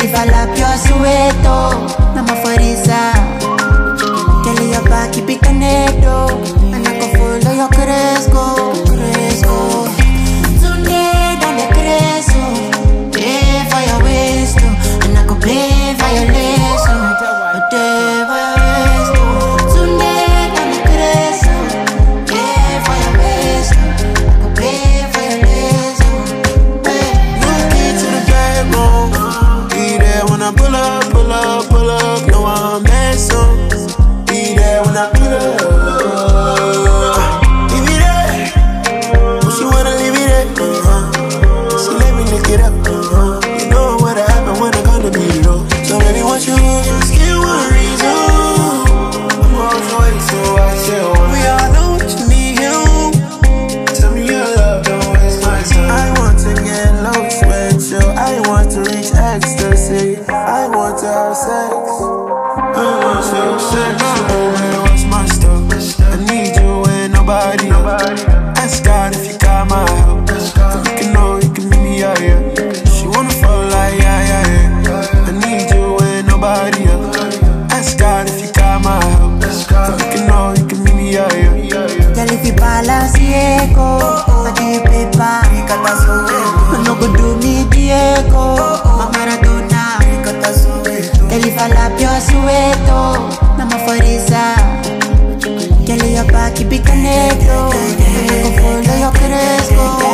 falapio sueto, namafariza. Kelly your back, keep it connected. And I can follow your cresco. Today, down the cresco. Play for your waist, and I can play for your lace. Play for your waist. Today, down the cresco. Play for your waist, I can play for your lace. New key to the bedroom. Be there when I pull up, pull up, pull up. No, I'm messing. Be there when I pull up. Leave it there. Oh, she wanna leave it there. She let me lick it up. You know what happened when I come to beat it up. So baby, what you still want reason? I'm on your way, so I chill. We all know what you need, you. Tell me your love, don't waste my time. I want to get low, sweat, chill. I want to reach ecstasy. I want to have sex. I want to have sex. What's my stuff? I need you and nobody else. Ask God if you got my help. If you can know, you can meet me out here. She wanna fall like yeah. I need you and nobody else. Ask God if you got my help. If you can know, you can meet me out here. Girl, if you balance echo, I give you paper. No go do me Diego, my Maradona. Girl, if I lap your sueto, namafariza. Girl, your back, keep it connected. I can follow your cresco.